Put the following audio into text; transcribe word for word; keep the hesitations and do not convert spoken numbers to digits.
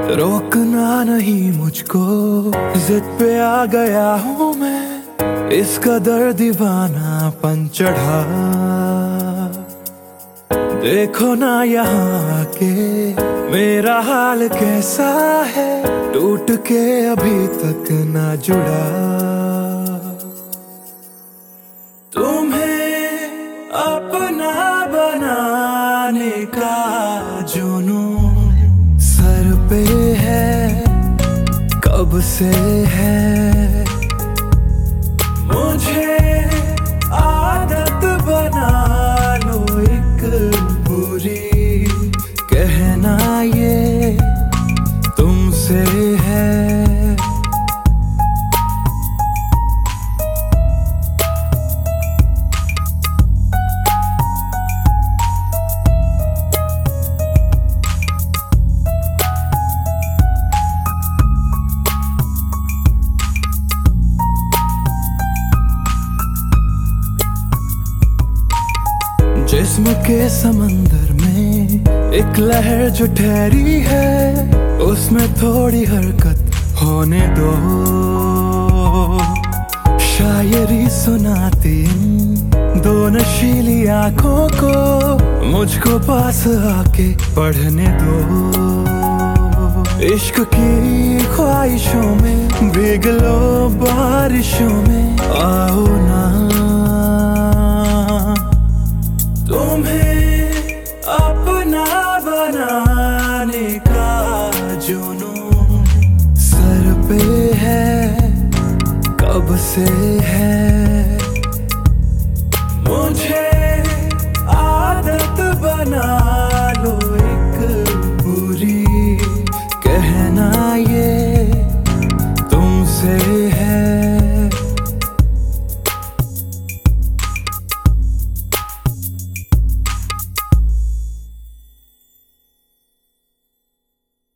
रोकना नहीं मुझको, जिद पे आ गया हूँ मैं, इस कदर दीवानापन चढ़ा। देखो ना यहाँ आके मेरा हाल कैसा है, टूट के अभी तक ना जुड़ा। तुम्हें अपना बनाने का जुनून सर पे है, कब से है। मुझे आदत बना लो एक बुरी, कहना ये तुमसे है। जिस्म के समंदर में एक लहर जो ठहरी है, उसमें थोड़ी हरकत होने दो। शायरी सुनाती दो नशीली आंखों को, मुझको पास आके पढ़ने दो। इश्क की ख्वाहिशों में भीग लो बारिशों में, आओ ना। तुम्हें अपना बनाने का जुनून सर पे है, कब से